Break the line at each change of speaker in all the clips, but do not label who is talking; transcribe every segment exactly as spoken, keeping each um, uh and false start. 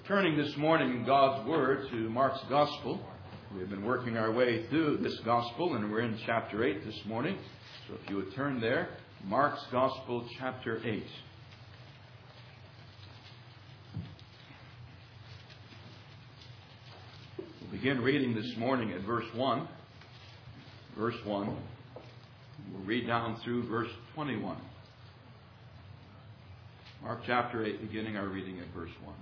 Turning this morning in God's Word to Mark's Gospel. We have been working our way through this Gospel, and we're in chapter eight this morning. So if you would turn there, Mark's Gospel, chapter eight. We'll begin reading this morning at verse one. Verse one. We'll read down through verse twenty-one. Mark chapter eight, beginning our reading at verse one.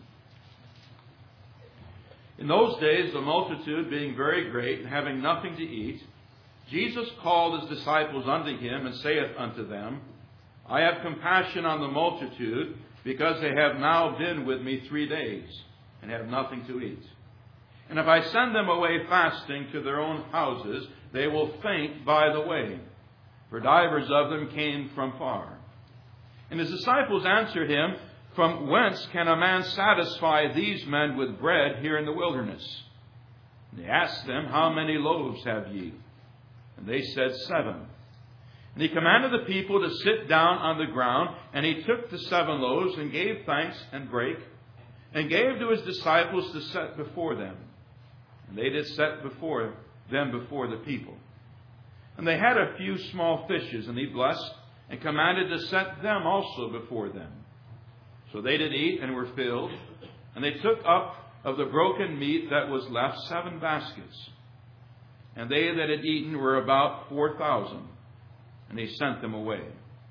In those days, the multitude being very great, and having nothing to eat, Jesus called his disciples unto him, and saith unto them, I have compassion on the multitude, because they have now been with me three days, and have nothing to eat. And if I send them away fasting to their own houses, they will faint by the way, for divers of them came from far. And his disciples answered him, From whence can a man satisfy these men with bread here in the wilderness? And he asked them, How many loaves have ye? And they said, Seven. And he commanded the people to sit down on the ground, and he took the seven loaves, and gave thanks, and brake, and gave to his disciples to set before them. And they did set before them before the people. And they had a few small fishes, and he blessed, and commanded to set them also before them. So they did eat and were filled, and they took up of the broken meat that was left seven baskets. And they that had eaten were about four thousand, and he sent them away.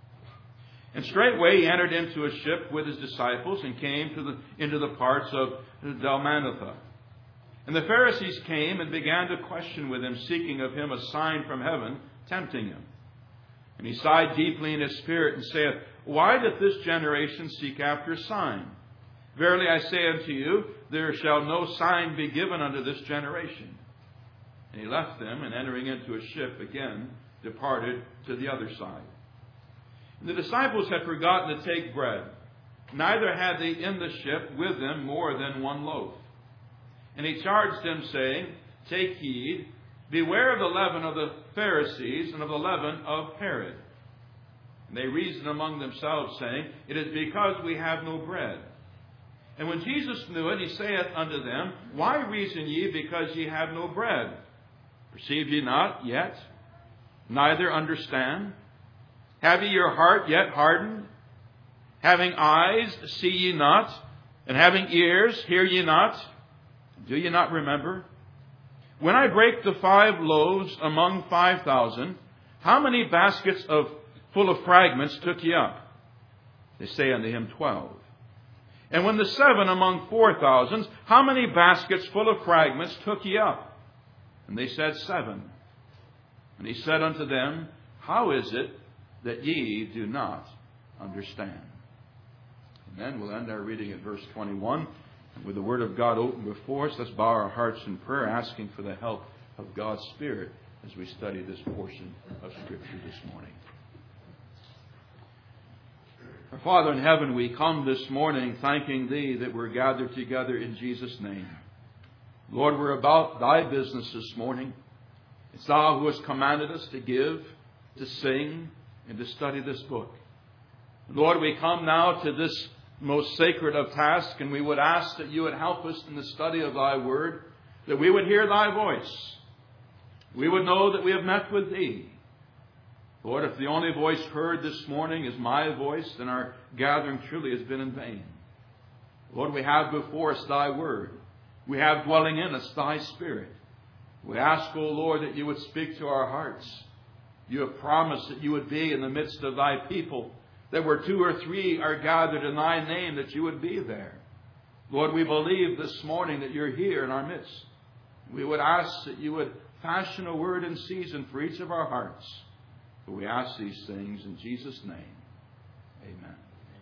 And straightway he entered into a ship with his disciples, and came to the, into the parts of Dalmanutha. And the Pharisees came and began to question with him, seeking of him a sign from heaven, tempting him. And he sighed deeply in his spirit, and saith, Why doth this generation seek after a sign? Verily I say unto you, there shall no sign be given unto this generation. And he left them, and entering into a ship again, departed to the other side. And the disciples had forgotten to take bread, neither had they in the ship with them more than one loaf. And he charged them, saying, Take heed, beware of the leaven of the Pharisees, and of the leaven of Herod. And they reasoned among themselves, saying, It is because we have no bread. And when Jesus knew it, he saith unto them, Why reason ye because ye have no bread? Perceive ye not yet? Neither understand? Have ye your heart yet hardened? Having eyes, see ye not? And having ears, hear ye not? Do ye not remember? When I brake the five loaves among five thousand, how many baskets of full of fragments took ye up? They say unto him, Twelve. And when the seven among four thousands, how many baskets full of fragments took ye up? And they said, Seven. And he said unto them, How is it that ye do not understand? And then we'll end our reading at verse twenty-one. And with the Word of God open before us, let's bow our hearts in prayer, asking for the help of God's Spirit as we study this portion of Scripture this morning. Our Father in heaven, we come this morning thanking Thee that we're gathered together in Jesus' name. Lord, we're about Thy business this morning. It's Thou who hast commanded us to give, to sing, and to study this book. Lord, we come now to this most sacred of tasks, and we would ask that You would help us in the study of Thy Word, that we would hear Thy voice. We would know that we have met with Thee. Lord, if the only voice heard this morning is my voice, then our gathering truly has been in vain. Lord, we have before us Thy Word. We have dwelling in us Thy Spirit. We ask, O Lord, that You would speak to our hearts. You have promised that You would be in the midst of Thy people, that where two or three are gathered in Thy name, that You would be there. Lord, we believe this morning that You're here in our midst. We would ask that You would fashion a word in season for each of our hearts. For we ask these things in Jesus' name. Amen.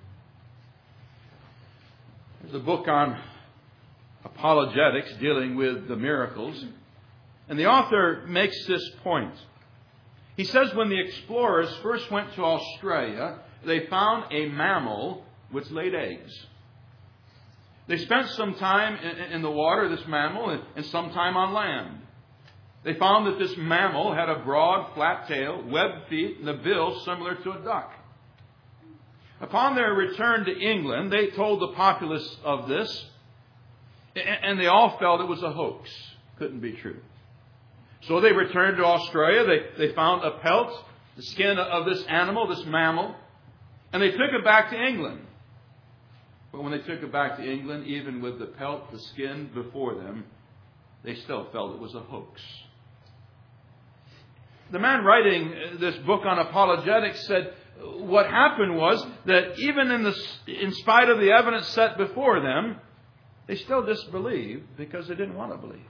There's a book on apologetics dealing with the miracles. And the author makes this point. He says when the explorers first went to Australia, they found a mammal which laid eggs. They spent some time in the water, this mammal, and some time on land. They found that this mammal had a broad, flat tail, webbed feet, and a bill similar to a duck. Upon their return to England, they told the populace of this, And they all felt it was a hoax. Couldn't be true. So they returned to Australia. They, they found a pelt, the skin of this animal, this mammal, and they took it back to England. But when they took it back to England, even with the pelt, the skin before them, they still felt it was a hoax. The man writing this book on apologetics said what happened was that even in, the, in spite of the evidence set before them, they still disbelieved because they didn't want to believe.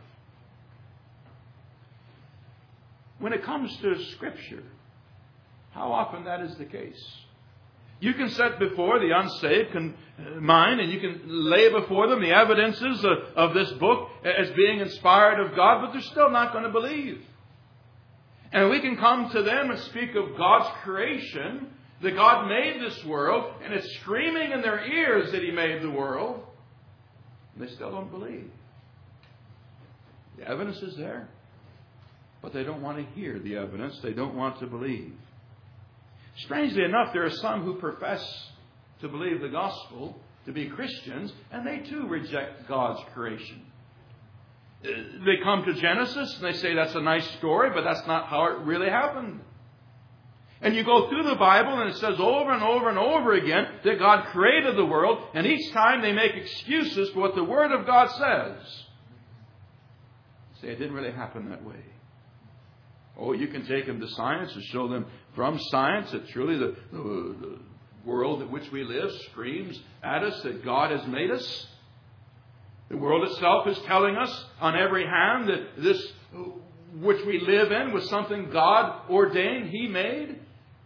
When it comes to Scripture, how often that is the case? You can set before the unsaved mind and you can lay before them the evidences of, of this book as being inspired of God, but they're still not going to believe. And we can come to them and speak of God's creation, that God made this world, and it's screaming in their ears that He made the world. And they still don't believe. The evidence is there, but they don't want to hear the evidence. They don't want to believe. Strangely enough, there are some who profess to believe the gospel, to be Christians, and they too reject God's creation. They come to Genesis and they say that's a nice story, but that's not how it really happened. And you go through the Bible and it says over and over and over again that God created the world, and each time they make excuses for what the Word of God says. Say it didn't really happen that way. Oh, you can take them to science and show them from science that truly the, the, the world in which we live screams at us that God has made us. The world itself is telling us on every hand that this which we live in was something God ordained, He made.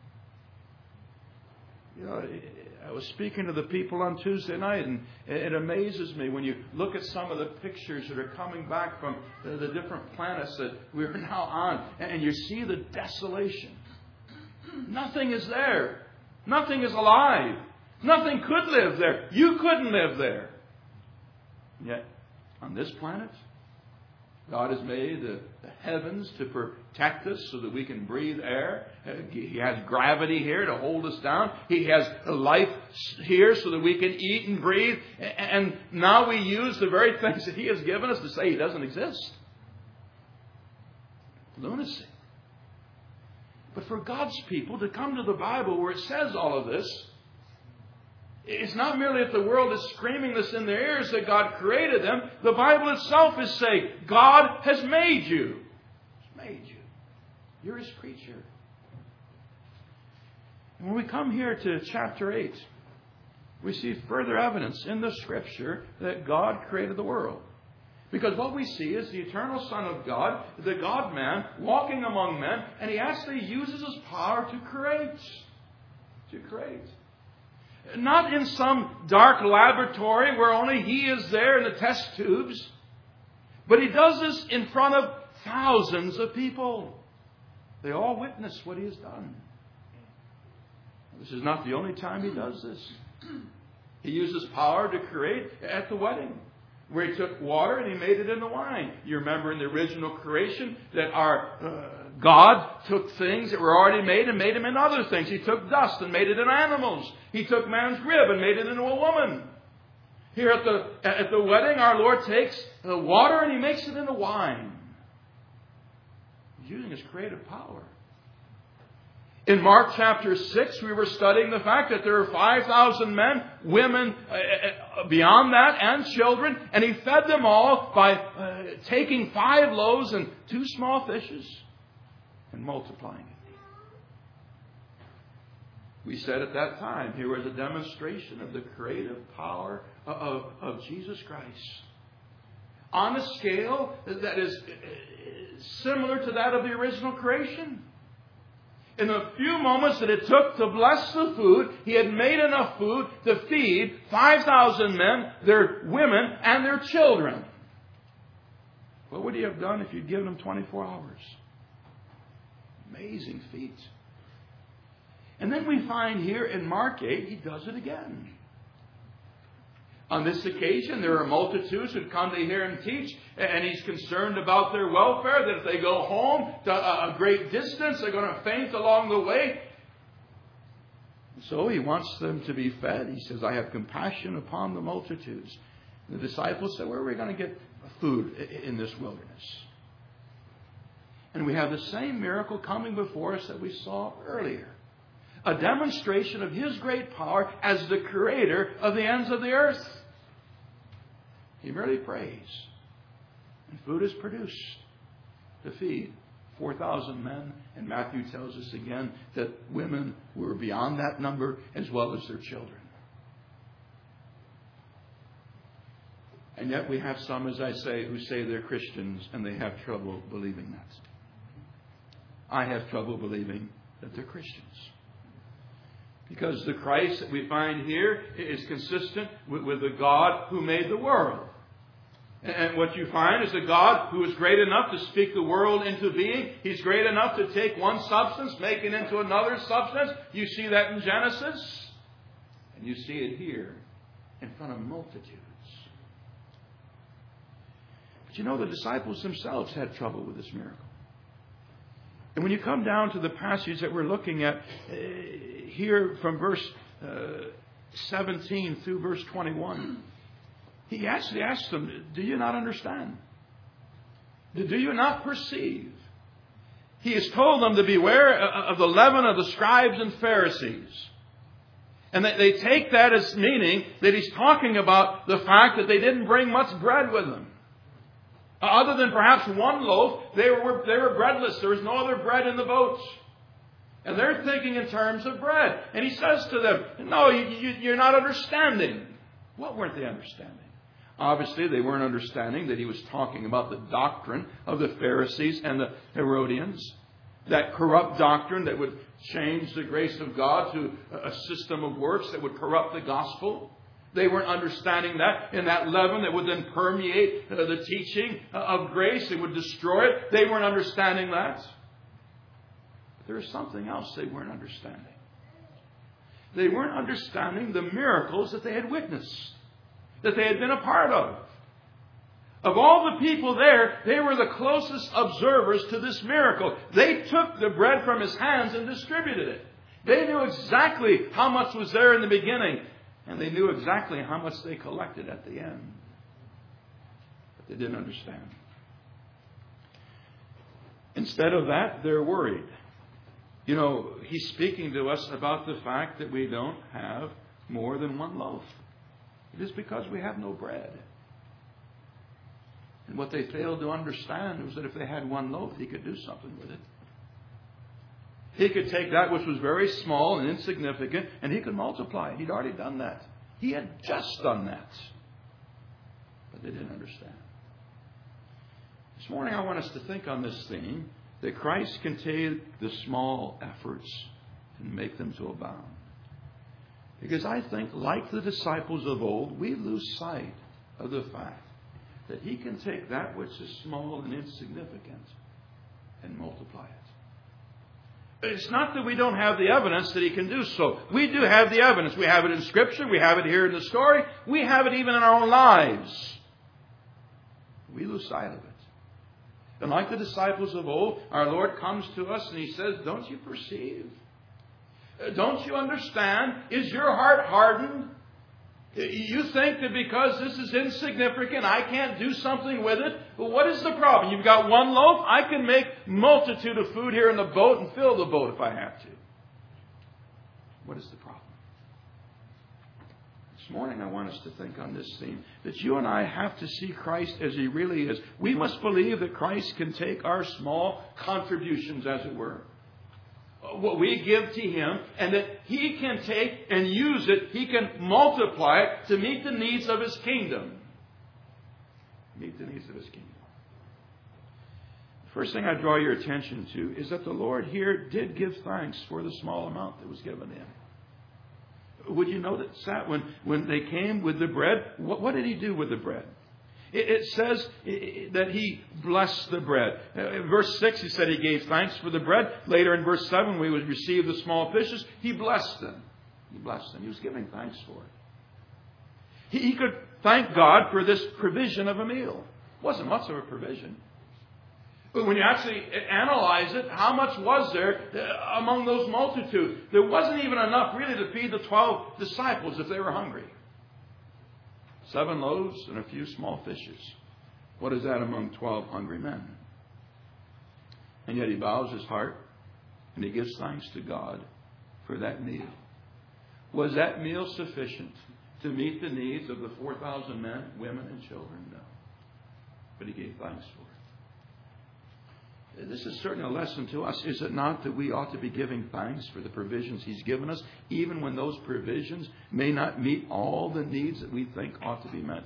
You know, I was speaking to the people on Tuesday night, and it amazes me when you look at some of the pictures that are coming back from the different planets that we're now on, and you see the desolation. Nothing is there. Nothing is alive. Nothing could live there. You couldn't live there. Yet, on this planet, God has made the, the heavens to protect us so that we can breathe air. He has gravity here to hold us down. He has life here so that we can eat and breathe. And now we use the very things that He has given us to say He doesn't exist. Lunacy. But for God's people to come to the Bible where it says all of this, it's not merely that the world is screaming this in their ears that God created them. The Bible itself is saying, God has made you. He's made you. You're His creature. And when we come here to chapter eight, we see further evidence in the Scripture that God created the world. Because what we see is the eternal Son of God, the God-man, walking among men, and He actually uses His power to create. To create. Not in some dark laboratory where only He is there in the test tubes. But He does this in front of thousands of people. They all witness what He has done. This is not the only time He does this. He uses power to create at the wedding, where He took water and He made it into wine. You remember in the original creation that our uh, God took things that were already made and made them into other things. He took dust and made it into animals. He took man's rib and made it into a woman. Here at the, at the wedding, our Lord takes the water and He makes it into wine. He's using His creative power. In Mark chapter six, we were studying the fact that there are five thousand men, women uh, beyond that, and children. And He fed them all by uh, taking five loaves and two small fishes and multiplying it. We said at that time, here was a demonstration of the creative power of, of Jesus Christ. On a scale that is similar to that of the original creation. In the few moments that it took to bless the food, He had made enough food to feed five thousand men, their women, and their children. What would He have done if you'd given them twenty-four hours? Amazing feat. And then we find here in Mark eight, He does it again. On this occasion, there are multitudes who come to hear Him teach, and He's concerned about their welfare, that if they go home to a great distance, they're going to faint along the way. So He wants them to be fed. He says, I have compassion upon the multitudes. The disciples said, where are we going to get food in this wilderness? And we have the same miracle coming before us that we saw earlier. A demonstration of His great power as the creator of the ends of the earth. He merely prays. And food is produced to feed four thousand men. And Matthew tells us again that women were beyond that number as well as their children. And yet we have some, as I say, who say they're Christians and they have trouble believing that. I have trouble believing that they're Christians. Because the Christ that we find here is consistent with, with the God who made the world. And what you find is a God who is great enough to speak the world into being. He's great enough to take one substance, make it into another substance. You see that in Genesis. And you see it here in front of multitudes. But you know, the disciples themselves had trouble with this miracle. And when you come down to the passage that we're looking at uh, here from verse uh, seventeen through verse twenty-one, He actually asks them, do you not understand? Do you not perceive? He has told them to beware of the leaven of the scribes and Pharisees. And they take that as meaning that He's talking about the fact that they didn't bring much bread with them. Other than perhaps one loaf, they were, they were breadless. There was no other bread in the boats. And they're thinking in terms of bread. And He says to them, no, you, you, you're not understanding. What weren't they understanding? Obviously, they weren't understanding that He was talking about the doctrine of the Pharisees and the Herodians. That corrupt doctrine that would change the grace of God to a system of works that would corrupt the gospel. They weren't understanding that. In that leaven that would then permeate uh, the teaching of grace. It would destroy it. They weren't understanding that. But there was something else they weren't understanding. They weren't understanding the miracles that they had witnessed. That they had been a part of. Of all the people there, they were the closest observers to this miracle. They took the bread from His hands and distributed it. They knew exactly how much was there in the beginning. And they knew exactly how much they collected at the end. But they didn't understand. Instead of that, they're worried. You know, He's speaking to us about the fact that we don't have more than one loaf. It is because we have no bread. And what they failed to understand was that if they had one loaf, He could do something with it. He could take that which was very small and insignificant, and He could multiply it. He'd already done that. He had just done that. But they didn't understand. This morning I want us to think on this theme, that Christ can take the small efforts and make them to abound. Because I think, like the disciples of old, we lose sight of the fact that He can take that which is small and insignificant and multiply it. It's not that we don't have the evidence that He can do so. We do have the evidence. We have it in Scripture. We have it here in the story. We have it even in our own lives. We lose sight of it. And like the disciples of old, our Lord comes to us and He says, don't you perceive? Don't you understand? Is your heart hardened? You think that because this is insignificant, I can't do something with it? Well, what is the problem? You've got one loaf. I can make multitude of food here in the boat and fill the boat if I have to. What is the problem? This morning I want us to think on this theme, that you and I have to see Christ as He really is. We must believe that Christ can take our small contributions, as it were, what we give to Him, and that He can take and use it, He can multiply it to meet the needs of His kingdom. Meet the needs of His kingdom. The first thing I draw your attention to is that the Lord here did give thanks for the small amount that was given Him. Would you notice that when, when they came with the bread, what, what did He do with the bread? It, it says that He blessed the bread. In verse six, He said He gave thanks for the bread. Later in verse seven, we would receive the small fishes. He blessed them. He blessed them. He was giving thanks for it. He, he could thank God for this provision of a meal. It wasn't much of a provision. But when you actually analyze it, how much was there among those multitude? There wasn't even enough really to feed the twelve disciples if they were hungry. Seven loaves and a few small fishes. What is that among twelve hungry men? And yet he bows his heart and he gives thanks to God for that meal. Was that meal sufficient to meet the needs of the four thousand men, women, and children? No. But he gave thanks for it. This is certainly a lesson to us, is it not, that we ought to be giving thanks for the provisions He's given us, even when those provisions may not meet all the needs that we think ought to be met?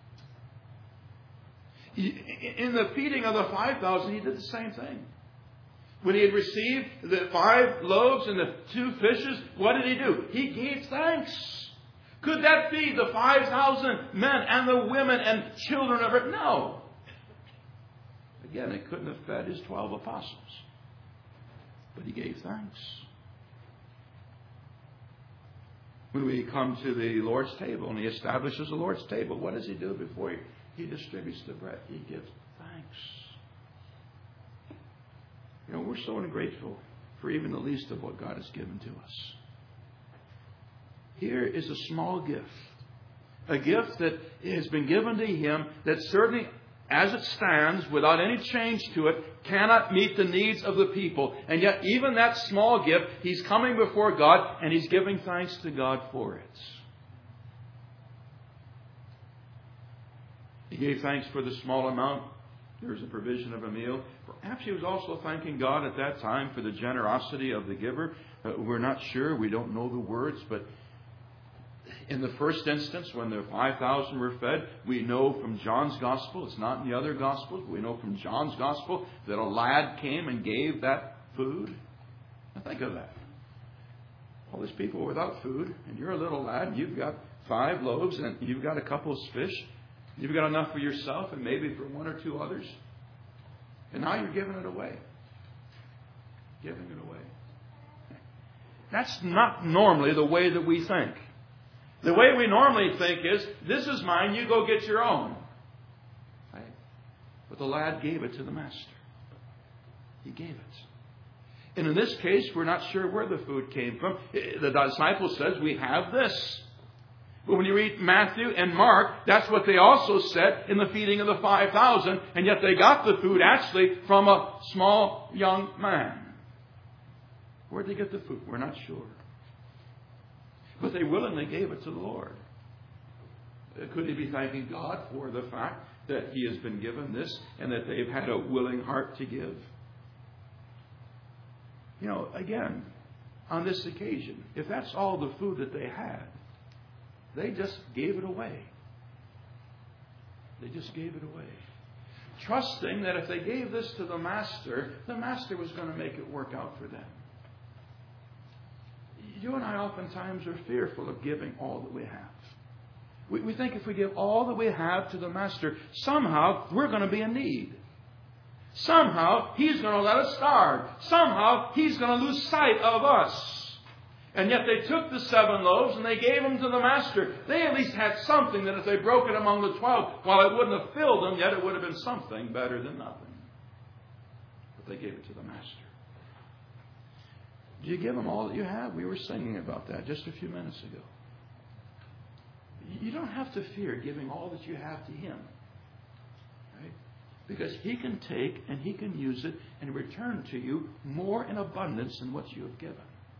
In the feeding of the five thousand, He did the same thing. When He had received the five loaves and the two fishes, what did He do? He gave thanks. Could that feed the five thousand men and the women and children of it? No. Again, it couldn't have fed His twelve apostles. But He gave thanks. When we come to the Lord's table and He establishes the Lord's table, what does He do before He, he distributes the bread? He gives thanks. You know, we're so ungrateful for even the least of what God has given to us. Here is a small gift. A gift that has been given to Him that certainly, as it stands, without any change to it, cannot meet the needs of the people. And yet, even that small gift, He's coming before God and He's giving thanks to God for it. He gave thanks for the small amount. There was a provision of a meal. Perhaps He was also thanking God at that time for the generosity of the giver. Uh, we're not sure. We don't know the words, but in the first instance, when the five thousand were fed, we know from John's Gospel, it's not in the other Gospels, but we know from John's Gospel that a lad came and gave that food. Now think of that. All these people were without food, and you're a little lad, and you've got five loaves, and you've got a couple of fish. You've got enough for yourself and maybe for one or two others. And now you're giving it away. Giving it away. That's not normally the way that we think. The way we normally think is, this is mine, you go get your own. Right? But the lad gave it to the master. He gave it. And in this case, we're not sure where the food came from. The disciple says, we have this. But when you read Matthew and Mark, that's what they also said in the feeding of the five thousand. And yet they got the food actually from a small young man. Where did they get the food? We're not sure. But they willingly gave it to the Lord. Could they be thanking God for the fact that He has been given this and that they've had a willing heart to give? You know, again, on this occasion, if that's all the food that they had, they just gave it away. They just gave it away. Trusting that if they gave this to the master, the master was going to make it work out for them. You and I oftentimes are fearful of giving all that we have. We, we think if we give all that we have to the master, somehow we're going to be in need. Somehow He's going to let us starve. Somehow He's going to lose sight of us. And yet they took the seven loaves and they gave them to the master. They at least had something that if they broke it among the twelve, while it wouldn't have filled them, yet it would have been something better than nothing. But they gave it to the master. Do you give Him all that you have? We were singing about that just a few minutes ago. You don't have to fear giving all that you have to Him. Right? Because He can take and He can use it and return to you more in abundance than what you have given.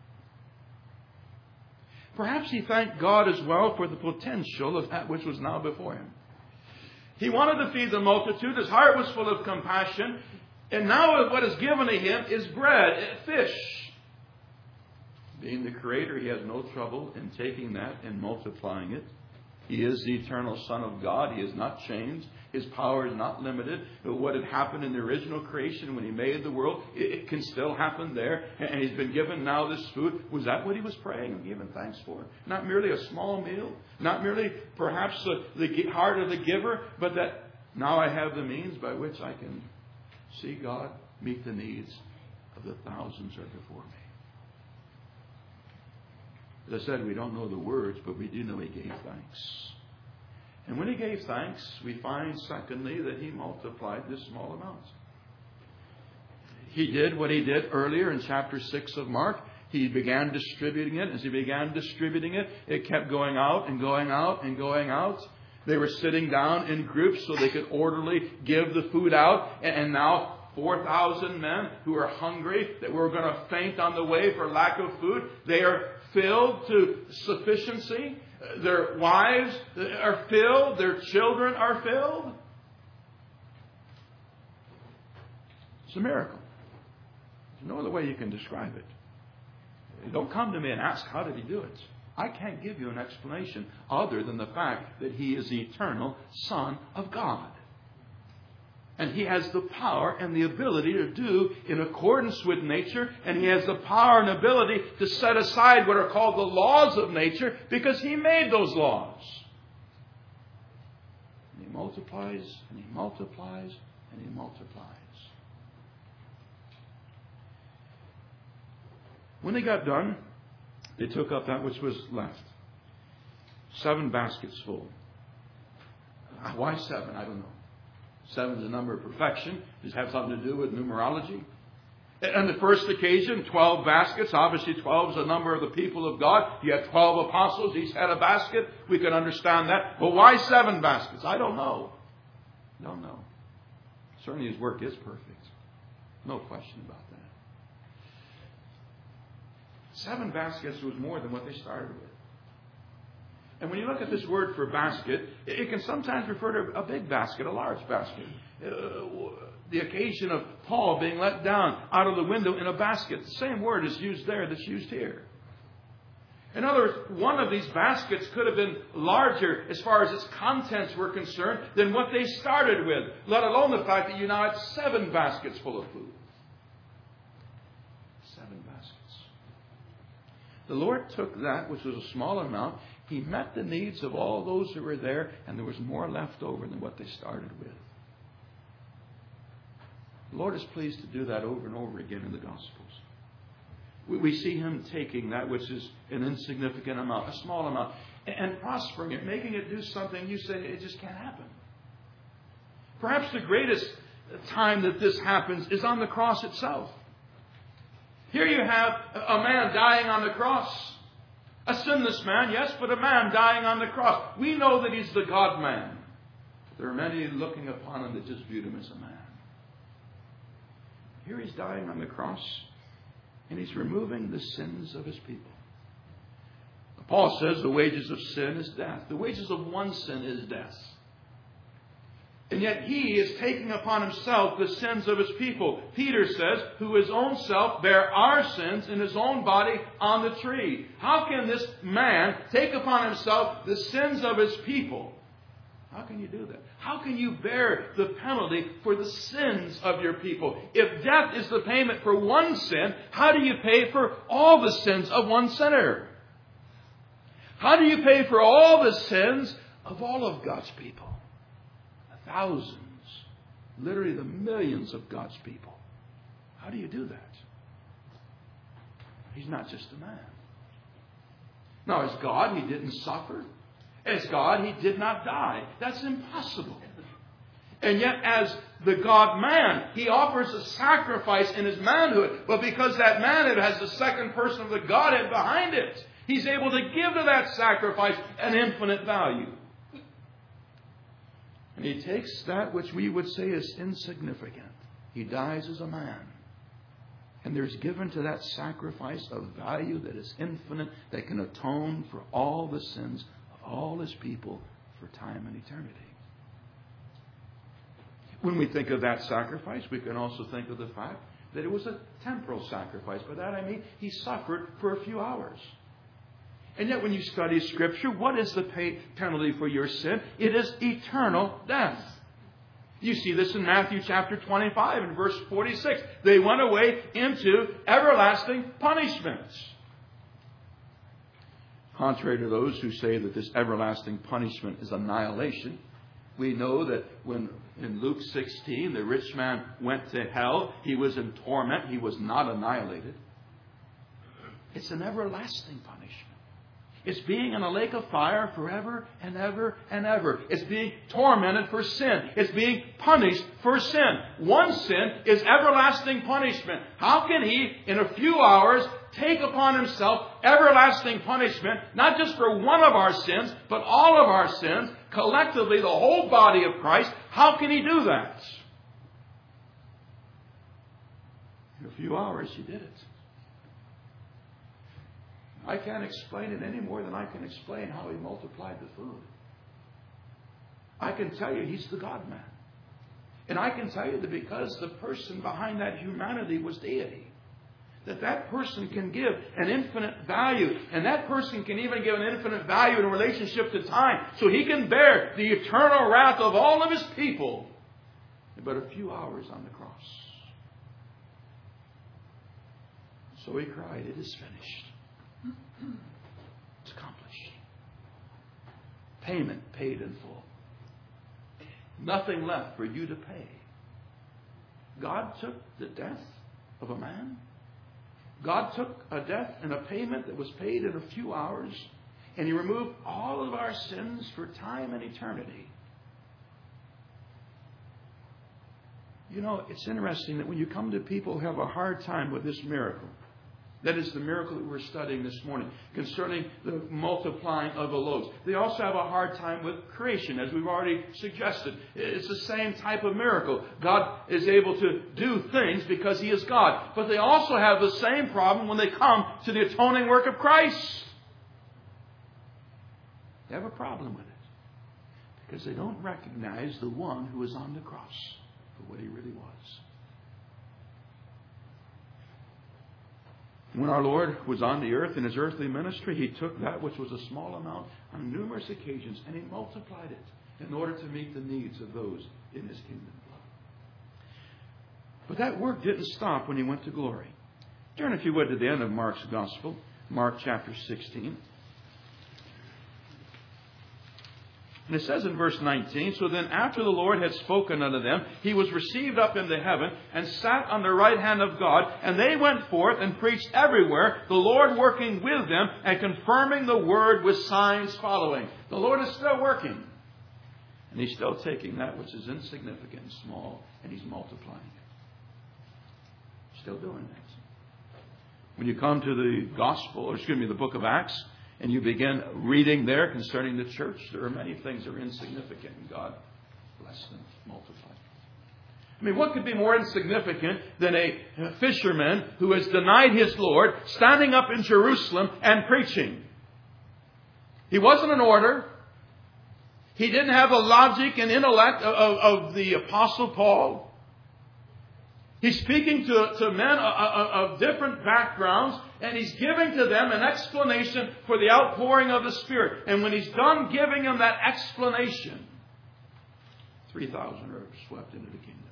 Perhaps he thanked God as well for the potential of that which was now before him. He wanted to feed the multitude. His heart was full of compassion. And now what is given to him is bread, fish. Being the Creator, He has no trouble in taking that and multiplying it. He is the eternal Son of God. He is not changed. His power is not limited. What had happened in the original creation when He made the world, it can still happen there. And He's been given now this food. Was that what He was praying and giving thanks for? Not merely a small meal. Not merely perhaps the, the heart of the giver. But that now I have the means by which I can see God meet the needs of the thousands that are before me. As I said, we don't know the words, but we do know He gave thanks. And when He gave thanks, we find, secondly, that He multiplied this small amount. He did what He did earlier in chapter six of Mark. He began distributing it. As He began distributing it, it kept going out and going out and going out. They were sitting down in groups so they could orderly give the food out. And now four thousand men who are hungry, that were going to faint on the way for lack of food, they are filled to sufficiency. Their wives are filled. Their children are filled. It's a miracle. There's no other way you can describe it. Don't come to me and ask, how did he do it? I can't give you an explanation other than the fact that he is the eternal Son of God. And he has the power and the ability to do in accordance with nature. And he has the power and ability to set aside what are called the laws of nature, because he made those laws. And he multiplies, and he multiplies, and he multiplies. When they got done, they took up that which was left. Seven baskets full. Why seven? I don't know. Seven is a number of perfection. Does it have something to do with numerology? On the first occasion, twelve baskets. Obviously, twelve is a number of the people of God. You had twelve apostles. Each had a basket. We can understand that. But why seven baskets? I don't know. Don't know. Certainly his work is perfect. No question about that. Seven baskets was more than what they started with. And when you look at this word for basket, it can sometimes refer to a big basket, a large basket. Uh, the occasion of Paul being let down out of the window in a basket. The same word is used there that's used here. In other words, one of these baskets could have been larger as far as its contents were concerned than what they started with, let alone the fact that you now have seven baskets full of food. Seven baskets. The Lord took that, which was a small amount. He met the needs of all those who were there, and there was more left over than what they started with. The Lord is pleased to do that over and over again in the Gospels. We, we see Him taking that which is an insignificant amount, a small amount, and, and prospering it, making it do something you say it just can't happen. Perhaps the greatest time that this happens is on the cross itself. Here you have a man dying on the cross. A sinless man, yes, but a man dying on the cross. We know that he's the God-man. There are many looking upon him that just viewed him as a man. Here he's dying on the cross, and he's removing the sins of his people. Paul says the wages of sin is death. The wages of one sin is death. And yet he is taking upon himself the sins of his people. Peter says, who his own self bare our sins in his own body on the tree. How can this man take upon himself the sins of his people? How can you do that? How can you bear the penalty for the sins of your people? If death is the payment for one sin, how do you pay for all the sins of one sinner? How do you pay for all the sins of all of God's people? Thousands, literally the millions of God's people. How do you do that? He's not just a man. Now, as God, He didn't suffer. As God, He did not die. That's impossible. And yet, as the God-man, He offers a sacrifice in His manhood. But because that manhood has the second person of the Godhead behind it, He's able to give to that sacrifice an infinite value. And He takes that which we would say is insignificant. He dies as a man. And there's given to that sacrifice a value that is infinite, that can atone for all the sins of all His people for time and eternity. When we think of that sacrifice, we can also think of the fact that it was a temporal sacrifice. By that I mean He suffered for a few hours. And yet when you study Scripture, what is the pay penalty for your sin? It is eternal death. You see this in Matthew chapter twenty-five and verse forty-six. They went away into everlasting punishments. Contrary to those who say that this everlasting punishment is annihilation, we know that when in Luke sixteen the rich man went to hell, he was in torment. He was not annihilated. It's an everlasting punishment. It's being in a lake of fire forever and ever and ever. It's being tormented for sin. It's being punished for sin. One sin is everlasting punishment. How can He, in a few hours, take upon Himself everlasting punishment, not just for one of our sins, but all of our sins, collectively the whole body of Christ. How can He do that? In a few hours, He did it. I can't explain it any more than I can explain how He multiplied the food. I can tell you He's the God-man. And I can tell you that because the person behind that humanity was deity, that that person can give an infinite value. And that person can even give an infinite value in relationship to time. So He can bear the eternal wrath of all of His people in but a few hours on the cross. So He cried, "It is finished." It's accomplished. Payment paid in full. Nothing left for you to pay. God took the death of a man. God took a death and a payment that was paid in a few hours, and He removed all of our sins for time and eternity. You know, it's interesting that when you come to people who have a hard time with this miracle, that is the miracle that we're studying this morning concerning the multiplying of the loaves. They also have a hard time with creation, as we've already suggested. It's the same type of miracle. God is able to do things because He is God. But they also have the same problem when they come to the atoning work of Christ. They have a problem with it because they don't recognize the one who was on the cross for what He really was. When our Lord was on the earth in His earthly ministry, He took that which was a small amount on numerous occasions and He multiplied it in order to meet the needs of those in His kingdom. But that work didn't stop when He went to glory. Turn, if you would, to the end of Mark's Gospel, Mark chapter sixteen. And it says in verse nineteen, "So then after the Lord had spoken unto them, He was received up into heaven and sat on the right hand of God. And they went forth and preached everywhere, the Lord working with them and confirming the word with signs following." The Lord is still working. And He's still taking that which is insignificant and small, and He's multiplying it. Still doing that. When you come to the Gospel, or excuse me, the book of Acts, and you begin reading there concerning the church, there are many things that are insignificant, and God bless them, multiply. I mean, what could be more insignificant than a fisherman who has denied his Lord standing up in Jerusalem and preaching? He wasn't an order. He didn't have the logic and intellect of, of, of the Apostle Paul. He's speaking to, to men of, of different backgrounds, and He's giving to them an explanation for the outpouring of the Spirit. And when He's done giving them that explanation, three thousand are swept into the kingdom.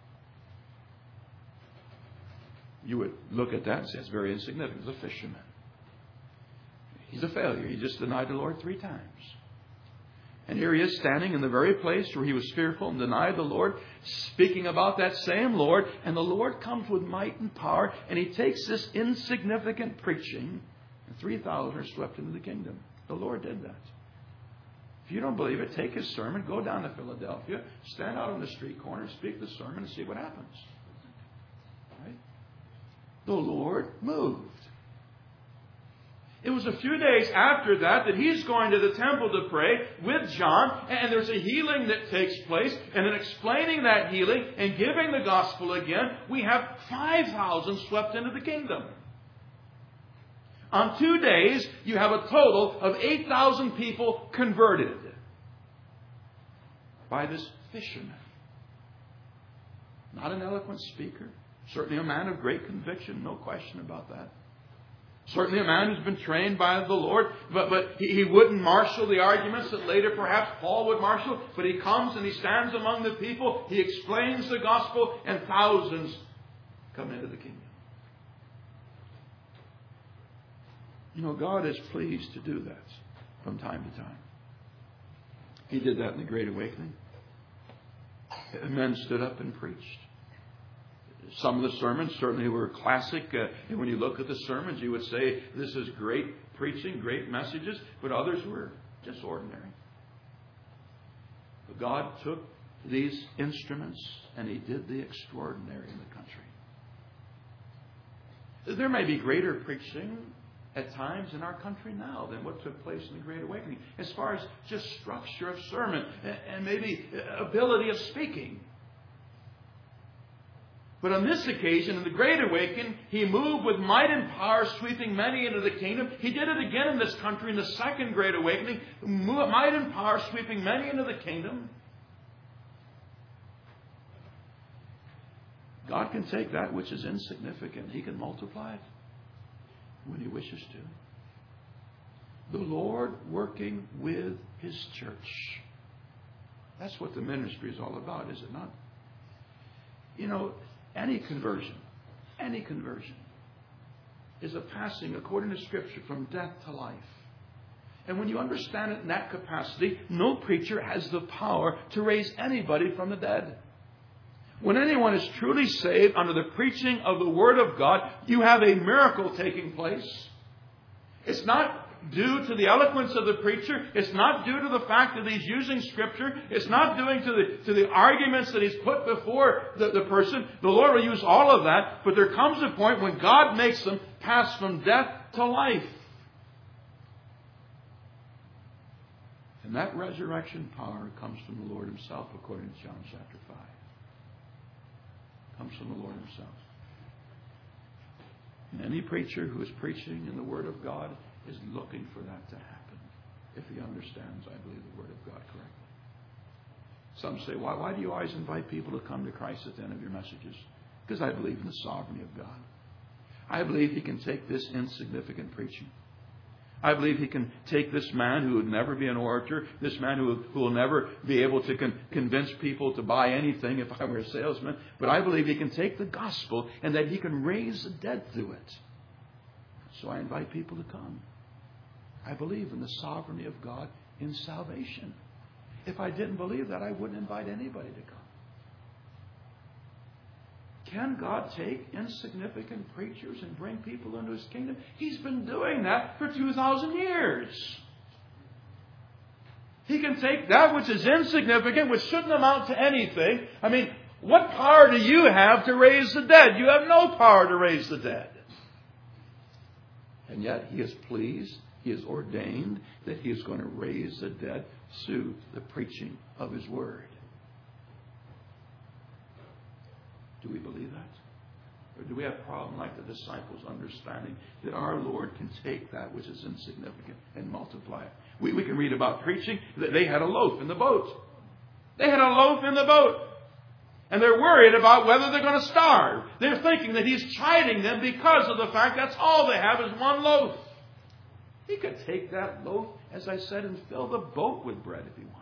You would look at that and say, it's very insignificant. He's a fisherman. He's a failure. He just denied the Lord three times. And here he is standing in the very place where he was fearful and denied the Lord, speaking about that same Lord. And the Lord comes with might and power, and He takes this insignificant preaching, and three thousand are swept into the kingdom. The Lord did that. If you don't believe it, take His sermon, go down to Philadelphia, stand out on the street corner, speak the sermon, and see what happens. Right? The Lord moved. It was a few days after that that He's going to the temple to pray with John, and there's a healing that takes place. And in explaining that healing and giving the gospel again, we have five thousand swept into the kingdom. On two days, you have a total of eight thousand people converted by this fisherman. Not an eloquent speaker. Certainly a man of great conviction, no question about that. Certainly a man who's been trained by the Lord, but, but he, he wouldn't marshal the arguments that later perhaps Paul would marshal, but he comes and he stands among the people, he explains the gospel, and thousands come into the kingdom. You know, God is pleased to do that from time to time. He did that in the Great Awakening. Men stood up and preached. Some of the sermons certainly were classic. Uh, and when you look at the sermons, you would say, this is great preaching, great messages. But others were just ordinary. But God took these instruments and He did the extraordinary in the country. There may be greater preaching at times in our country now than what took place in the Great Awakening, as far as just structure of sermon and maybe ability of speaking. But on this occasion, in the Great Awakening, He moved with might and power, sweeping many into the kingdom. He did it again in this country in the Second Great Awakening, might and power, sweeping many into the kingdom. God can take that which is insignificant. He can multiply it when He wishes to. The Lord working with His church. That's what the ministry is all about, is it not? You know, any conversion, any conversion is a passing, according to Scripture, from death to life. And when you understand it in that capacity, no preacher has the power to raise anybody from the dead. When anyone is truly saved under the preaching of the Word of God, you have a miracle taking place. It's not due to the eloquence of the preacher. It's not due to the fact that he's using Scripture. It's not due to the, to the arguments that he's put before the, the person. The Lord will use all of that. But there comes a point when God makes them pass from death to life. And that resurrection power comes from the Lord Himself, according to John chapter five. Comes from the Lord Himself. And any preacher who is preaching in the Word of God is looking for that to happen, if he understands, I believe, the Word of God correctly. Some say, why, why do you always invite people to come to Christ at the end of your messages? Because I believe in the sovereignty of God. I believe He can take this insignificant preaching. I believe He can take this man who would never be an orator, this man who, who will never be able to con- convince people to buy anything if I were a salesman. But I believe He can take the gospel and that He can raise the dead through it. So I invite people to come. I believe in the sovereignty of God in salvation. If I didn't believe that, I wouldn't invite anybody to come. Can God take insignificant preachers and bring people into His kingdom? He's been doing that for two thousand years. He can take that which is insignificant, which shouldn't amount to anything. I mean, what power do you have to raise the dead? You have no power to raise the dead. And yet He is pleased, He has ordained that He is going to raise the dead through the preaching of His Word. Do we believe that? Or do we have a problem like the disciples understanding that our Lord can take that which is insignificant and multiply it? We, we can read about preaching that they had a loaf in the boat. They had a loaf in the boat. And they're worried about whether they're going to starve. They're thinking that He's chiding them because of the fact that's all they have is one loaf. He could take that loaf, as I said, and fill the boat with bread if He wanted.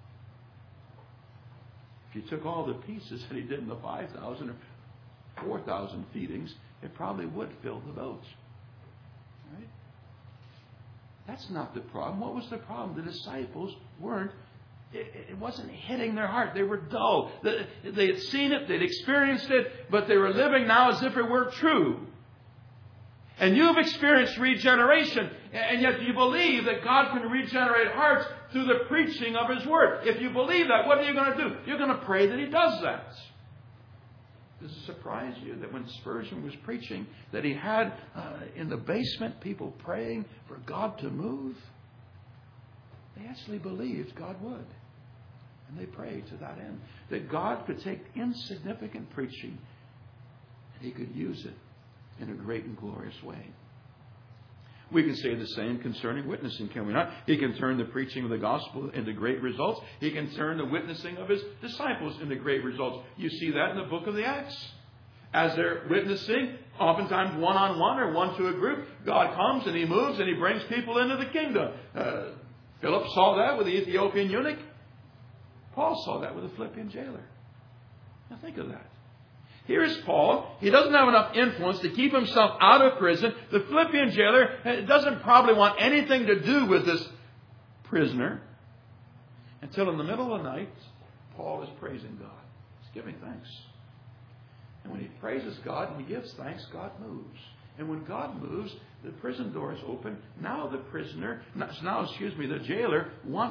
If you took all the pieces that He did in the five thousand or four thousand feedings, it probably would fill the boat. Right? That's not the problem. What was the problem? The disciples weren't, it, it wasn't hitting their heart. They were dull. They, they had seen it, they'd experienced it, but they were living now as if it were true. And you've experienced regeneration, and yet you believe that God can regenerate hearts through the preaching of His Word. If you believe that, what are you going to do? You're going to pray that He does that. Does it surprise you that when Spurgeon was preaching, that he had uh, in the basement people praying for God to move? They actually believed God would. And they prayed to that end. That God could take insignificant preaching and He could use it in a great and glorious way. We can say the same concerning witnessing, can we not? He can turn the preaching of the gospel into great results. He can turn the witnessing of His disciples into great results. You see that in the book of the Acts. As they're witnessing, oftentimes one-on-one or one to a group, God comes and He moves and He brings people into the kingdom. Uh, Philip saw that with the Ethiopian eunuch. Paul saw that with the Philippian jailer. Now think of that. Here's Paul. He doesn't have enough influence to keep himself out of prison. The Philippian jailer doesn't probably want anything to do with this prisoner. Until in the middle of the night, Paul is praising God. He's giving thanks. And when he praises God and he gives thanks, God moves. And when God moves, the prison door is open. Now the prisoner, now, excuse me, the jailer wants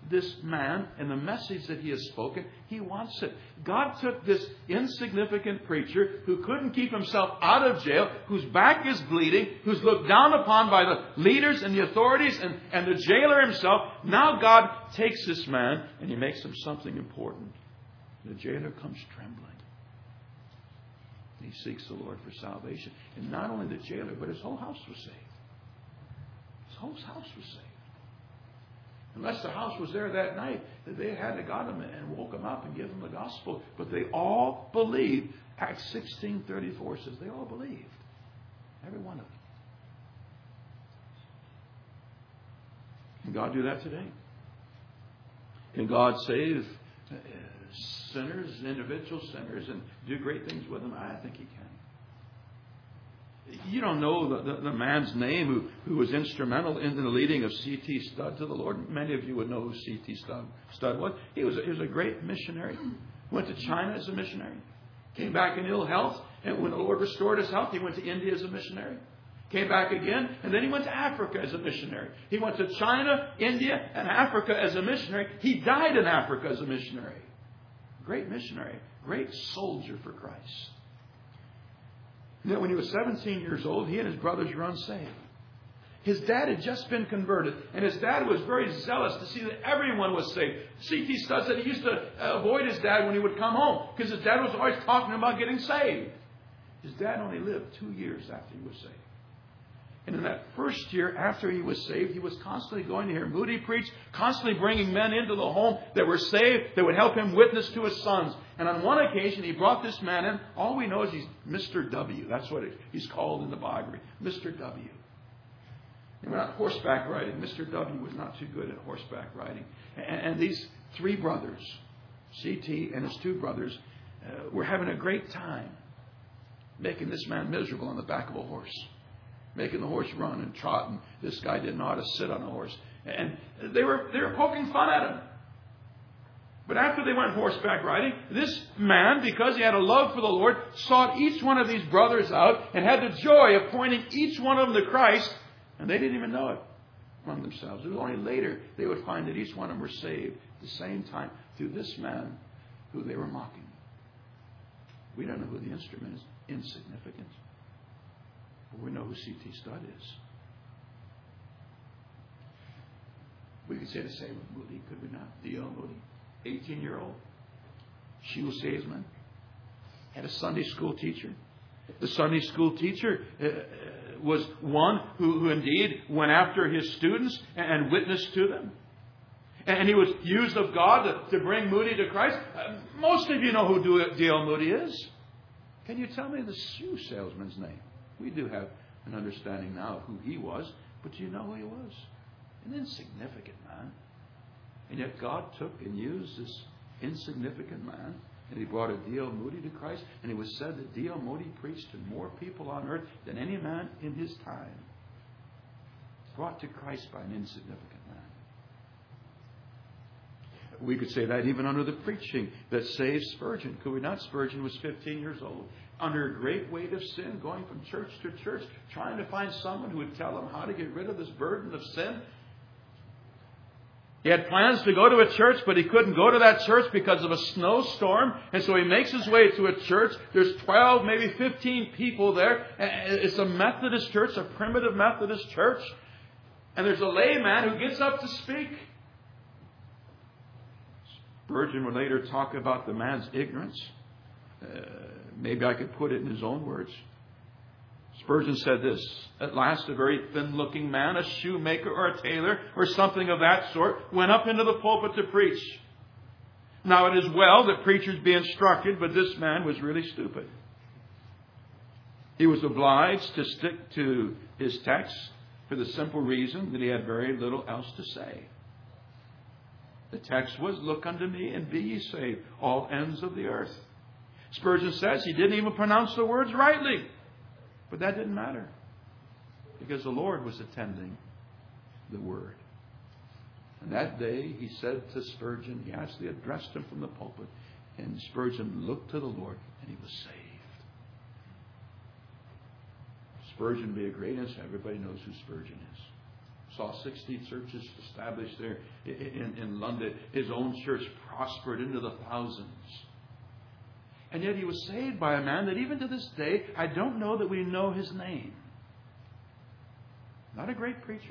this man and the message that he has spoken. He wants it. God took this insignificant preacher who couldn't keep himself out of jail, whose back is bleeding, who's looked down upon by the leaders and the authorities and, and the jailer himself. Now God takes this man and he makes him something important. The jailer comes trembling. He seeks the Lord for salvation. And not only the jailer, but his whole house was saved. His whole house was saved. Unless the house was there that night, they had to got him and woke him up and give him the gospel. But they all believed. Acts sixteen thirty-four says they all believed. Every one of them. Can God do that today? Can God save sinners, individual sinners, and do great things with them? I think He can. You don't know the, the, the man's name who, who was instrumental in the leading of C T Studd to the Lord. Many of you would know who C T Studd, Studd was. He was, a, he was a great missionary. Went to China as a missionary. Came back in ill health. And when the Lord restored his health, he went to India as a missionary. Came back again. And then he went to Africa as a missionary. He went to China, India, and Africa as a missionary. He died in Africa as a missionary. Great missionary. Great soldier for Christ. And then when he was seventeen years old, he and his brothers were unsaved. His dad had just been converted, and his dad was very zealous to see that everyone was saved. C T Studd said he used to avoid his dad when he would come home because his dad was always talking about getting saved. His dad only lived two years after he was saved. And in that first year after he was saved, he was constantly going to hear Moody preach, constantly bringing men into the home that were saved, that would help him witness to his sons. And on one occasion, he brought this man in. All we know is he's Mister W. That's what it, he's called in the biography. Mister W. They went out horseback riding. Mister W was not too good at horseback riding. And, and these three brothers, C T and his two brothers, uh, were having a great time making this man miserable on the back of a horse. Making the horse run and trot, and this guy didn't know how to sit on a horse. And they were they were poking fun at him. But after they went horseback riding, this man, because he had a love for the Lord, sought each one of these brothers out and had the joy of pointing each one of them to Christ, and they didn't even know it among themselves. It was only later they would find that each one of them were saved at the same time through this man who they were mocking. We don't know who the instrument is. Insignificant. But we know who C T Studd is. We could say the same with Moody, could we not? D L Moody, eighteen-year-old, shoe salesman, had a Sunday school teacher. The Sunday school teacher uh, was one who, who indeed went after his students and witnessed to them. And he was used of God to, to bring Moody to Christ. Uh, most of you know who D L Moody is. Can you tell me the shoe salesman's name? We do have an understanding now of who he was, but do you know who he was? An insignificant man. And yet God took and used this insignificant man, and He brought a D L Moody to Christ, and it was said that D L Moody preached to more people on earth than any man in his time. Brought to Christ by an insignificant man. We could say that even under the preaching that saved Spurgeon. Could we not? Spurgeon was fifteen years old. Under a great weight of sin, going from church to church, trying to find someone who would tell him how to get rid of this burden of sin. He had plans to go to a church, but he couldn't go to that church because of a snowstorm. And so he makes his way to a church. There's twelve, maybe fifteen people there. It's a Methodist church, a primitive Methodist church. And there's a layman who gets up to speak. Spurgeon would later talk about the man's ignorance. Uh, maybe I could put it in his own words. Spurgeon said this: at last a very thin-looking man, a shoemaker or a tailor or something of that sort, went up into the pulpit to preach. Now it is well that preachers be instructed, but this man was really stupid. He was obliged to stick to his text for the simple reason that he had very little else to say. The text was, "Look unto me and be ye saved, all ends of the earth." Spurgeon says he didn't even pronounce the words rightly. But that didn't matter, because the Lord was attending the Word. And that day he said to Spurgeon, he actually addressed him from the pulpit, and Spurgeon looked to the Lord and he was saved. Spurgeon would be a great insight. Everybody knows who Spurgeon is. saw sixty churches established there in, in London. His own church prospered into the thousands. And yet he was saved by a man that even to this day, I don't know that we know his name. Not a great preacher.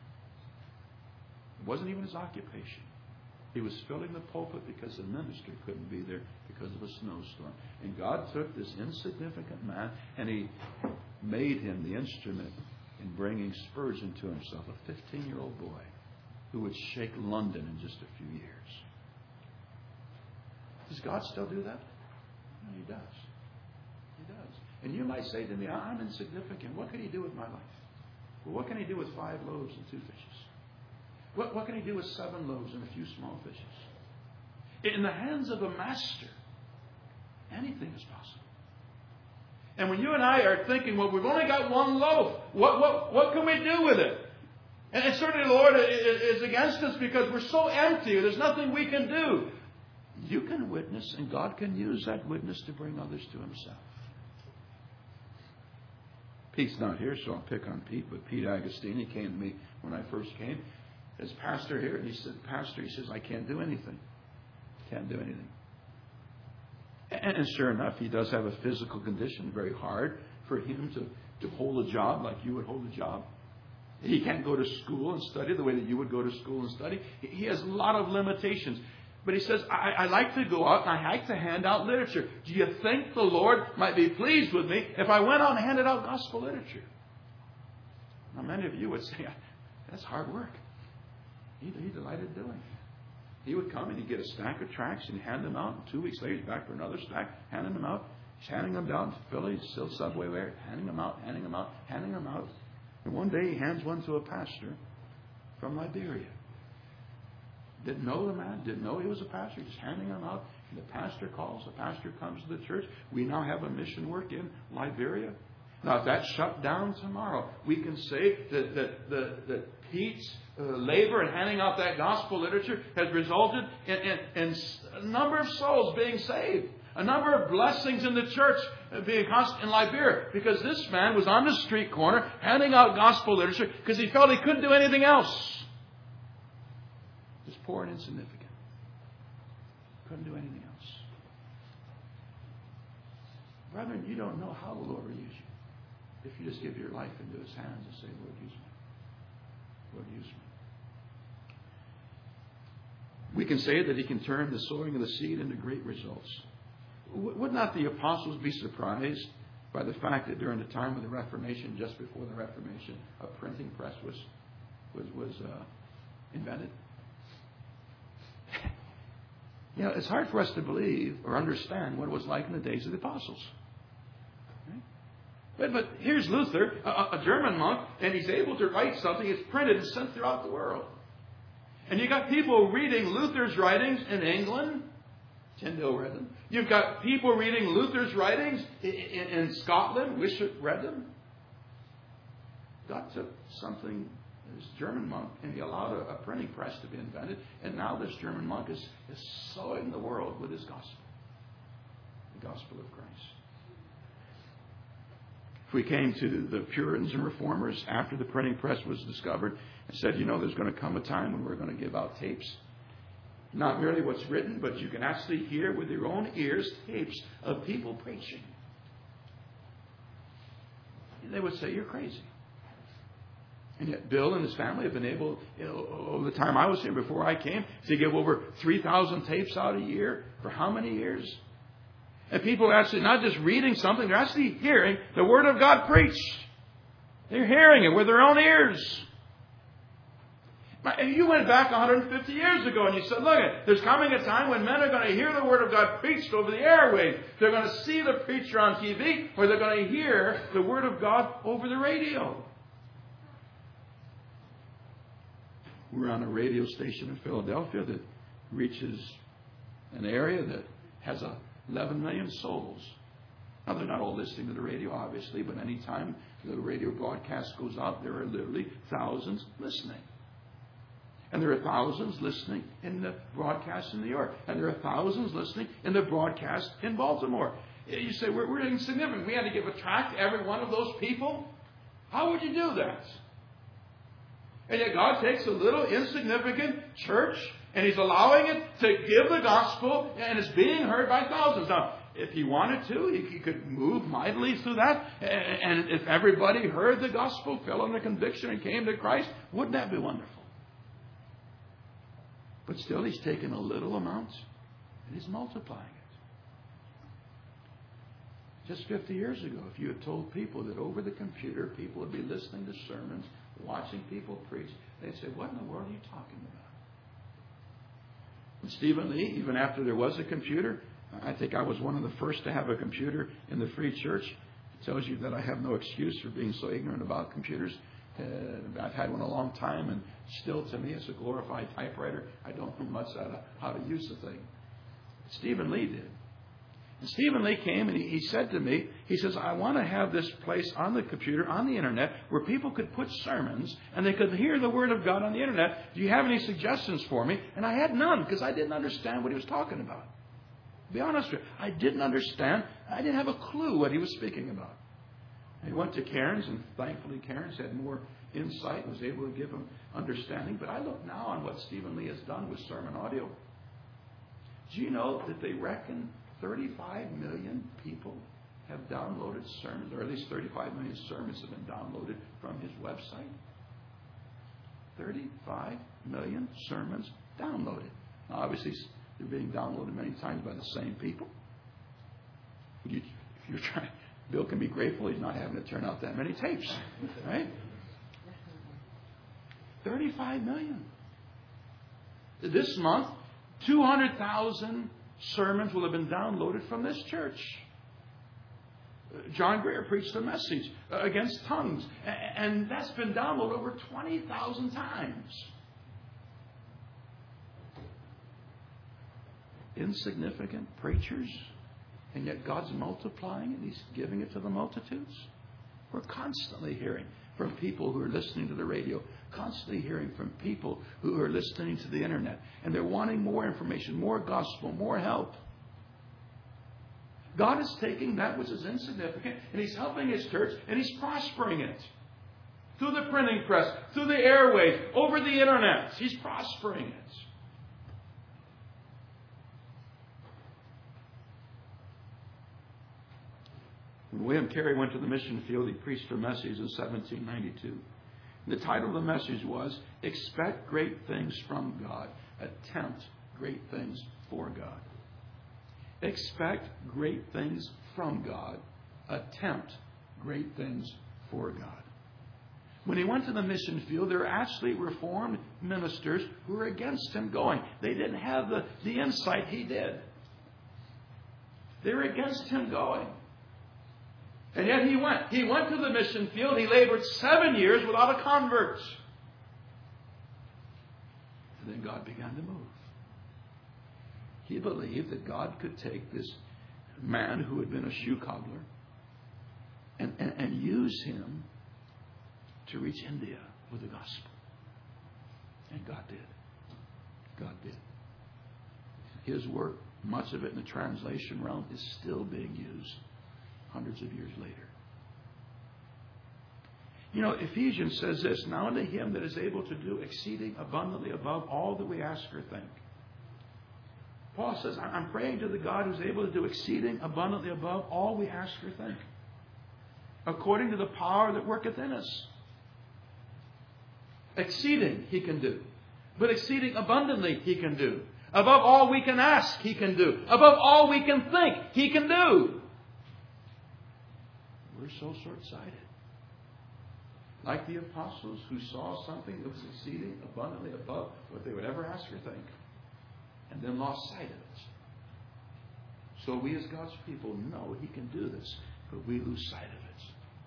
It wasn't even his occupation. He was filling the pulpit because the minister couldn't be there because of a snowstorm. And God took this insignificant man and He made him the instrument in bringing Spurgeon to himself, a fifteen-year-old boy who would shake London in just a few years. Does God still do that? No, He does. He does. And you might say to me, I'm insignificant. What can He do with my life? Well, what can He do with five loaves and two fishes? What, what can He do with seven loaves and a few small fishes? In the hands of a master, anything is possible. And when you and I are thinking, well, we've only got one loaf, what, what, what can we do with it? And, and certainly the Lord is against us because we're so empty. There's nothing we can do. You can witness, and God can use that witness to bring others to Himself. Pete's not here, so I'll pick on Pete. But Pete Agostini came to me when I first came as pastor here. And he said, Pastor, he says, I can't do anything. Can't do anything. And, and sure enough, he does have a physical condition. Very hard for him to, to hold a job like you would hold a job. He can't go to school and study the way that you would go to school and study. He has a lot of limitations. But he says, I, I like to go out and I like to hand out literature. Do you think the Lord might be pleased with me if I went out and handed out gospel literature? Now, many of you would say, that's hard work. He, he delighted doing it. He would come and he'd get a stack of tracts and hand them out. And two weeks later, he's back for another stack, handing them out. He's handing them down to Philly, still subway there, handing them out, handing them out, handing them out. And one day he hands one to a pastor from Liberia. Didn't know the man, didn't know he was a pastor, just handing them out. And the pastor calls, the pastor comes to the church. We now have a mission work in Liberia. Now, if that's shut down tomorrow, we can say that, that, that, that Pete's uh, labor in handing out that gospel literature has resulted in, in, in a number of souls being saved. A number of blessings in the church being constant in Liberia. Because this man was on the street corner handing out gospel literature because he felt he couldn't do anything else. Just poor and insignificant. Couldn't do anything else. Brethren, you don't know how the Lord will use you if you just give your life into His hands and say, Lord, use me. Lord, use me. We can say that He can turn the sowing of the seed into great results. Would not the apostles be surprised by the fact that during the time of the Reformation, just before the Reformation, a printing press was was was uh, invented? You know, it's hard for us to believe or understand what it was like in the days of the apostles. Right? But, but here's Luther, a, a German monk, and he's able to write something. It's printed and sent throughout the world. And you got people reading Luther's writings in England. Tyndale read them. You've got people reading Luther's writings in, in, in Scotland. Wishart read them. God took something, this German monk, and he allowed a, a printing press to be invented. And now this German monk is, is sowing the world with his gospel. The gospel of Christ. If we came to the Puritans and Reformers after the printing press was discovered and said, you know, there's going to come a time when we're going to give out tapes. Not merely what's written, but you can actually hear with your own ears tapes of people preaching. And they would say, you're crazy. And yet Bill and his family have been able, you know, over the time I was here before I came, to give over three thousand tapes out a year. For how many years? And people are actually not just reading something, they're actually hearing the Word of God preached. They're hearing it with their own ears. You went back one hundred fifty years ago and you said, look, there's coming a time when men are going to hear the Word of God preached over the airwaves. They're going to see the preacher on T V, or they're going to hear the Word of God over the radio. We're on a radio station in Philadelphia that reaches an area that has eleven million souls. Now, they're not all listening to the radio, obviously, but any time the radio broadcast goes out, there are literally thousands listening. And there are thousands listening in the broadcast in New York. And there are thousands listening in the broadcast in Baltimore. You say, we're, we're insignificant. We had to give a tract to every one of those people? How would you do that? And yet God takes a little insignificant church and He's allowing it to give the gospel, and it's being heard by thousands. Now, if He wanted to, He, he could move mightily through that. And if everybody heard the gospel, fell under conviction, and came to Christ, wouldn't that be wonderful? But still, He's taken a little amount and He's multiplying it. Just fifty years ago, if you had told people that over the computer, people would be listening to sermons, watching people preach, they'd say, what in the world are you talking about? And Stephen Lee, even after there was a computer, I think I was one of the first to have a computer in the Free Church. It tells you that I have no excuse for being so ignorant about computers. Uh, I've had one a long time, and still to me it's a glorified typewriter. I don't know much how, how to use the thing. Stephen Lee did. And Stephen Lee came and he, he said to me, he says, I want to have this place on the computer, on the internet, where people could put sermons and they could hear the Word of God on the internet. Do you have any suggestions for me? And I had none, because I didn't understand what he was talking about. To be honest with you, I didn't understand. I didn't have a clue what he was speaking about. He went to Cairns, and thankfully Cairns had more insight and was able to give him understanding. But I look now on what Stephen Lee has done with sermon audio. Do you know that they reckon thirty-five million people have downloaded sermons, or at least thirty-five million sermons have been downloaded from his website? thirty-five million sermons downloaded. Now, obviously, they're being downloaded many times by the same people. You, if you're trying, Bill can be grateful he's not having to turn out that many tapes, right? thirty-five million. This month, two hundred thousand sermons will have been downloaded from this church. John Greer preached a message against tongues, and that's been downloaded over twenty thousand times. Insignificant preachers, and yet God's multiplying it. He's giving it to the multitudes. We're constantly hearing from people who are listening to the radio, constantly hearing from people who are listening to the internet, and they're wanting more information, more gospel, more help. God is taking that which is insignificant, and He's helping His church, and He's prospering it. Through the printing press, through the airways, over the internet. He's prospering it. When William Carey went to the mission field, he preached a message in seventeen ninety-two. The title of the message was, Expect Great Things from God. Attempt great things for God. Expect great things from God. Attempt great things for God. When he went to the mission field, there were actually Reformed ministers who were against him going. They didn't have the, the insight he did. They were against him going. And yet he went. He went to the mission field. He labored seven years without a convert. And then God began to move. He believed that God could take this man who had been a shoe cobbler and, and, and use him to reach India with the gospel. And God did. God did. His work, much of it in the translation realm, is still being used hundreds of years later. You know, Ephesians says this, now unto Him that is able to do exceeding abundantly above all that we ask or think. Paul says, I'm praying to the God who's able to do exceeding abundantly above all we ask or think, according to the power that worketh in us. Exceeding He can do, but exceeding abundantly He can do. Above all we can ask, He can do. Above all we can think, He can do. We're so short-sighted. Like the apostles who saw something that was exceeding abundantly above what they would ever ask or think, and then lost sight of it. So we as God's people know He can do this, but we lose sight of it.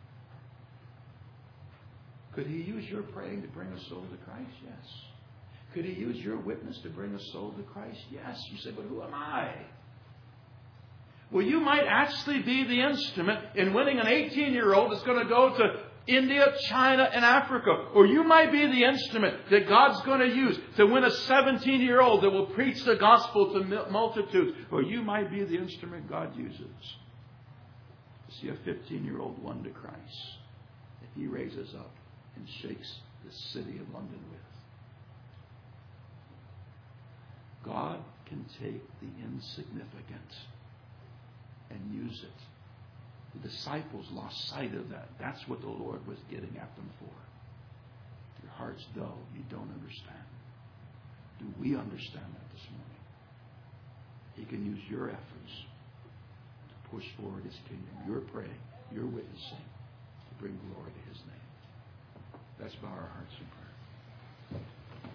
Could He use your praying to bring a soul to Christ? Yes. Could He use your witness to bring a soul to Christ? Yes. You say, but who am I? Well, you might actually be the instrument in winning an eighteen-year-old that's going to go to India, China, and Africa. Or you might be the instrument that God's going to use to win a seventeen-year-old that will preach the gospel to multitudes. Or you might be the instrument God uses to see a fifteen-year-old won to Christ that He raises up and shakes the city of London with. God can take the insignificant and use it. The disciples lost sight of that. That's what the Lord was getting at them for. Your heart's dull. You don't understand. Do we understand that this morning? He can use your efforts to push forward His kingdom. Your praying, your witnessing to bring glory to His name. Let's bow our hearts in prayer.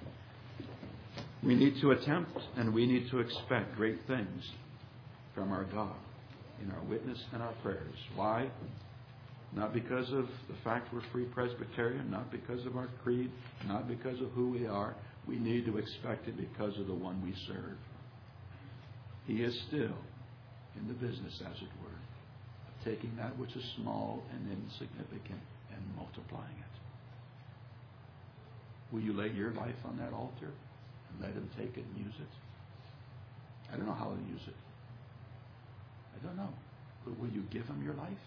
We need to attempt and we need to expect great things from our God in our witness and our prayers. Why? Not because of the fact we're Free Presbyterian, not because of our creed, not because of who we are. We need to expect it because of the one we serve. He is still in the business, as it were, of taking that which is small and insignificant and multiplying it. Will you lay your life on that altar and let Him take it and use it? I don't know how He'll use it. I don't know. But will you give Him your life?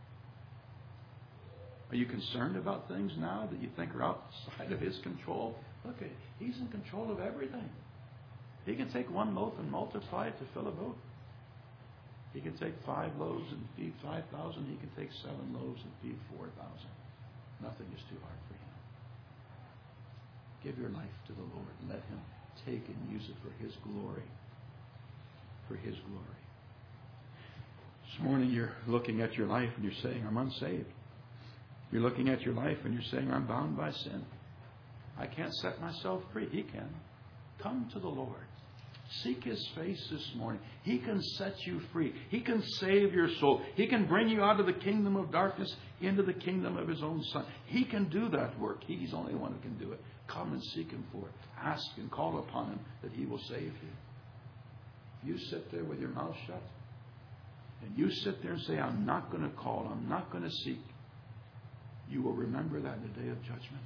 Are you concerned about things now that you think are outside of His control? Look, He's in control of everything. He can take one loaf and multiply it to fill a boat. He can take five loaves and feed five thousand. He can take seven loaves and feed four thousand. Nothing is too hard for Him. Give your life to the Lord and let Him take and use it for His glory. For His glory. This morning you're looking at your life and you're saying, I'm unsaved. You're looking at your life and you're saying, I'm bound by sin. I can't set myself free. He can. Come to the Lord. Seek His face this morning. He can set you free. He can save your soul. He can bring you out of the kingdom of darkness into the kingdom of His own Son. He can do that work. He's the only one who can do it. Come and seek Him for it. Ask and call upon Him that He will save you. You sit there with your mouth shut and you sit there and say, I'm not going to call. I'm not going to seek. You will remember that in the day of judgment.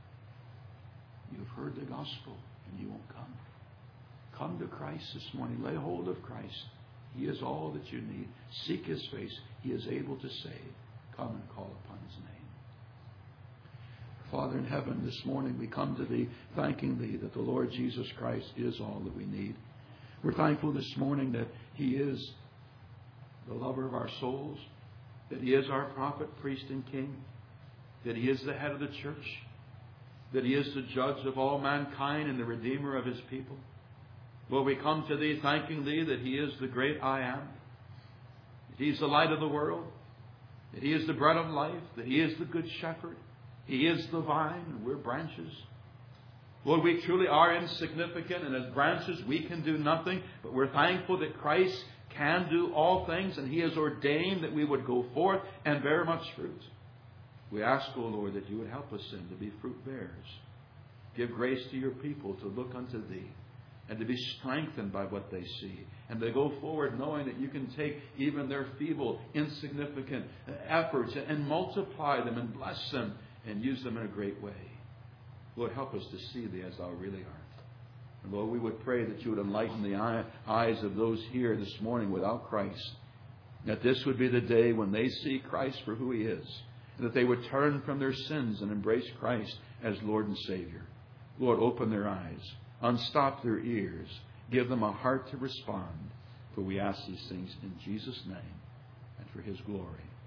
You've heard the gospel and you won't come. Come to Christ this morning. Lay hold of Christ. He is all that you need. Seek His face. He is able to save. Come and call upon His name. Father in heaven, this morning we come to Thee thanking Thee that the Lord Jesus Christ is all that we need. We're thankful this morning that He is the lover of our souls, that He is our prophet, priest, and king, that He is the head of the church, that He is the judge of all mankind and the redeemer of His people. Lord, we come to Thee thanking Thee that He is the great I am, that He is the light of the world, that He is the bread of life, that He is the good shepherd, He is the vine and we're branches. Lord, we truly are insignificant, and as branches we can do nothing, but we're thankful that Christ can do all things, and He has ordained that we would go forth and bear much fruit. We ask, O Lord, that You would help us then to be fruit bearers. Give grace to Your people to look unto Thee and to be strengthened by what they see, and to go forward knowing that You can take even their feeble, insignificant efforts and multiply them and bless them and use them in a great way. Lord, help us to see Thee as Thou really art. And Lord, we would pray that You would enlighten the eye, eyes of those here this morning without Christ, that this would be the day when they see Christ for who He is, and that they would turn from their sins and embrace Christ as Lord and Savior. Lord, open their eyes, unstop their ears, give them a heart to respond. For we ask these things in Jesus' name and for His glory.